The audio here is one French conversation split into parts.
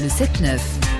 Le 7-9.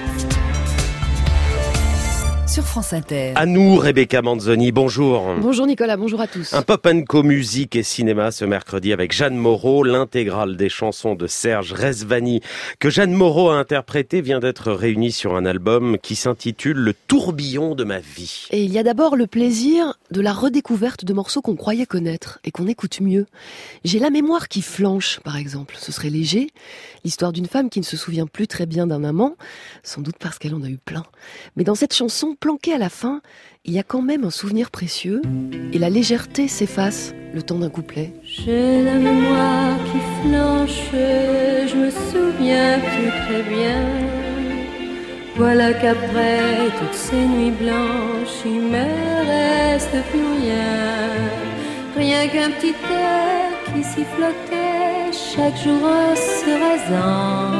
Sur France Inter. À nous, Rebecca Manzoni, bonjour. Bonjour Nicolas, bonjour à tous. Un Pop & Co musique et cinéma ce mercredi avec Jeanne Moreau. L'intégrale des chansons de Serge Rezvani que Jeanne Moreau a interprété vient d'être réunie sur un album qui s'intitule Le tourbillon de ma vie. Et il y a d'abord le plaisir de la redécouverte de morceaux qu'on croyait connaître et qu'on écoute mieux. J'ai la mémoire qui flanche, par exemple. Ce serait léger. L'histoire d'une femme qui ne se souvient plus très bien d'un amant, sans doute parce qu'elle en a eu plein. Mais dans cette chanson, planquée à la fin, il y a quand même un souvenir précieux et la légèreté s'efface le temps d'un couplet. J'ai la mémoire qui flanche, je me souviens plus très bien. Voilà qu'après toutes ces nuits blanches, il me reste plus rien. Rien qu'un petit air qui sifflotait chaque jour en se rasant.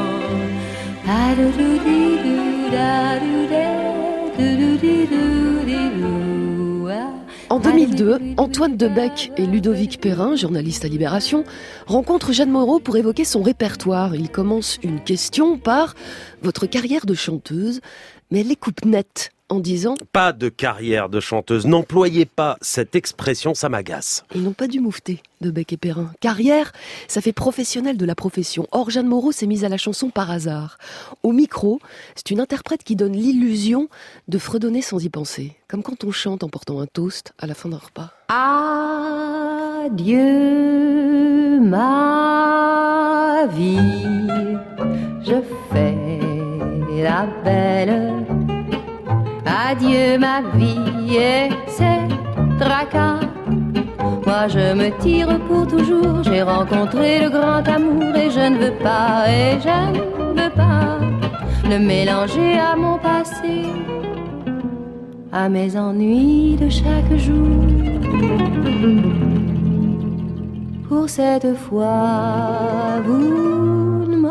En 2002, Antoine Debec et Ludovic Perrin, journaliste à Libération, rencontrent Jeanne Moreau pour évoquer son répertoire. Il commence une question par « Votre carrière de chanteuse », mais elle les coupe net en disant « Pas de carrière de chanteuse, n'employez pas cette expression, ça m'agace. » Ils n'ont pas dû moufter, Debec et Perrin. Carrière, ça fait professionnel de la profession. Or, Jeanne Moreau s'est mise à la chanson par hasard. Au micro, c'est une interprète qui donne l'illusion de fredonner sans y penser. Comme quand on chante en portant un toast à la fin d'un repas. Adieu ma vie, je fais la belle. Adieu ma vie et ses tracas. Moi je me tire pour toujours. J'ai rencontré le grand amour et je ne veux pas le mélanger à mon passé, à mes ennuis de chaque jour. Pour cette fois, vous ne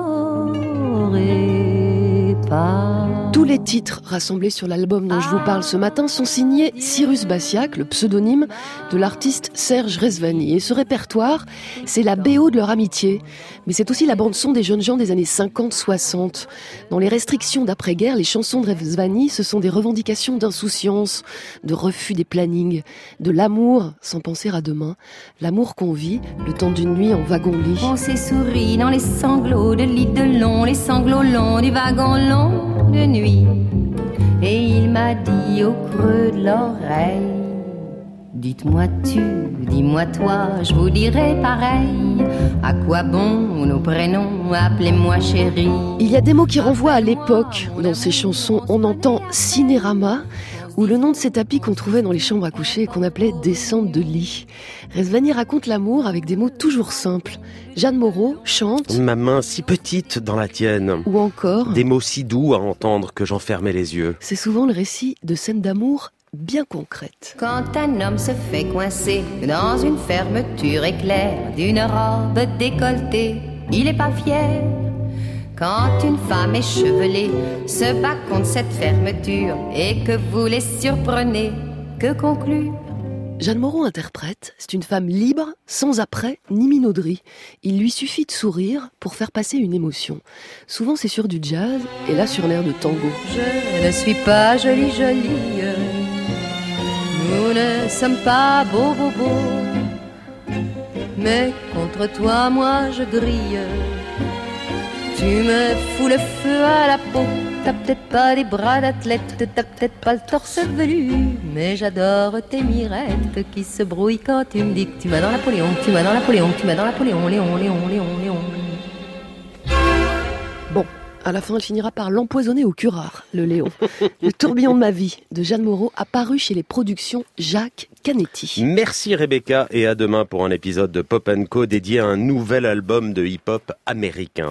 m'aurez pas. Tous les titres rassemblés sur l'album dont je vous parle ce matin sont signés Cyrus Bassiac, le pseudonyme de l'artiste Serge Rezvani. Et ce répertoire, c'est la BO de leur amitié. Mais c'est aussi la bande-son des jeunes gens des années 50-60. Dans les restrictions d'après-guerre, les chansons de Rezvani, ce sont des revendications d'insouciance, de refus des plannings, de l'amour sans penser à demain. L'amour qu'on vit le temps d'une nuit en wagon-lit. On s'est souri dans les sanglots de lit de long, les sanglots longs du wagon long de nuit. Et il m'a dit au creux de l'oreille, dites-moi tu, dis-moi toi, je vous dirai pareil. À quoi bon nos prénoms, appelez-moi chérie. Il y a des mots qui renvoient à l'époque. Dans ces chansons, on entend cinérama, ou le nom de ces tapis qu'on trouvait dans les chambres à coucher et qu'on appelait descente de lit. Rezvani raconte l'amour avec des mots toujours simples. Jeanne Moreau chante Ma main si petite dans la tienne. Ou encore des mots si doux à entendre que j'en fermais les yeux. C'est souvent le récit de scènes d'amour bien concrètes. Quand un homme se fait coincer dans une fermeture éclair d'une robe décolletée, il est pas fier. Quand une femme échevelée se bat contre cette fermeture et que vous les surprenez, que conclure? Jeanne Moreau interprète, c'est une femme libre, sans après ni minauderie. Il lui suffit de sourire pour faire passer une émotion. Souvent c'est sur du jazz et là sur l'air de tango. Je ne suis pas jolie, nous ne sommes pas beaux, mais contre toi moi je grille. Tu me fous le feu à la peau. T'as peut-être pas des bras d'athlète, t'as peut-être pas le torse velu, mais j'adore tes mirettes qui se brouillent quand tu me dis que tu m'as dans Napoléon, tu m'as dans Napoléon, tu m'as dans Napoléon, Léon. Bon, à la fin elle finira par l'empoisonner au curare, le Léon. Le tourbillon de ma vie de Jeanne Moreau apparu chez les productions Jacques Canetti. Merci Rebecca et à demain pour un épisode de Pop & Co dédié à un nouvel album de hip-hop américain.